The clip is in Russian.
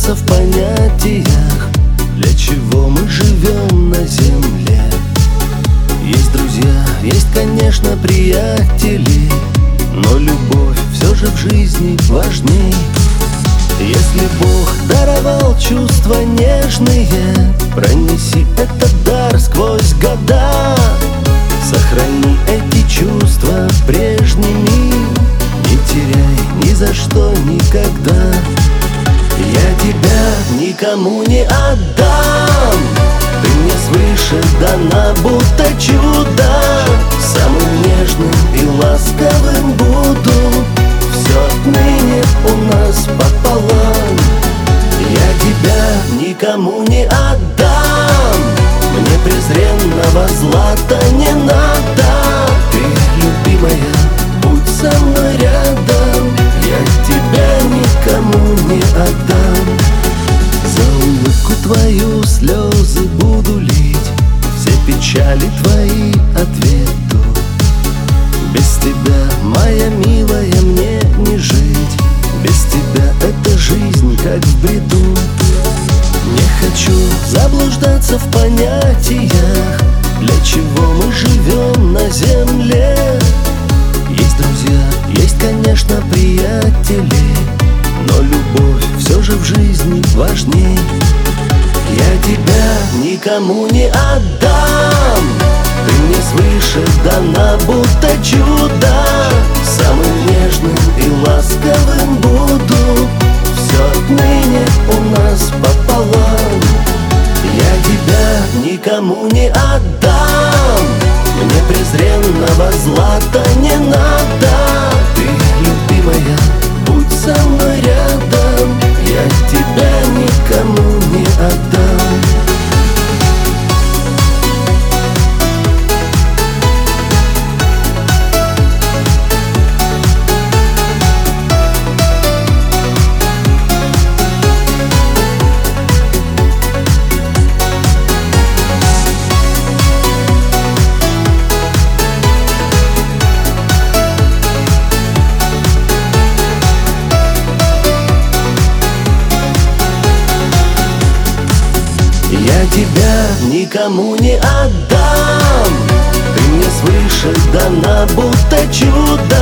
заблуждаться в понятиях, для чего мы живем на земле. Есть друзья, есть, конечно, приятели, но любовь все же в жизни важней. Если Бог даровал чувства нежные, пронеси этот дар сквозь года. Сохрани эти чувства прежними, не теряй ни за что никогда. Я тебя никому не отдам, ты мне свыше дана, будто чудо. Самым нежным и ласковым буду, все отныне у нас пополам. Я тебя никому не отдам, мне презренного злата не надо. Ты, любимая, будь со мной рядом, я тебя никому не отдам. За улыбку твою слезы буду лить, все печали твои ответу. Без тебя, моя милая, мне не жить, без тебя эта жизнь как в бреду. Не хочу заблуждаться в понятиях, для чего мы живем на земле. Есть друзья, есть, конечно, приятели, но любовь все же в жизни важней. Я тебя никому не отдам, ты мне свыше дана, будто чудо. Самым нежным и ласковым буду, все отныне у нас пополам. Я тебя никому не отдам, мне презренного злата не надо. Ты, любимая, будь со мной рядом, я тебя никому не отдам. Я тебя никому не отдам, ты мне свыше дана, будто чудо.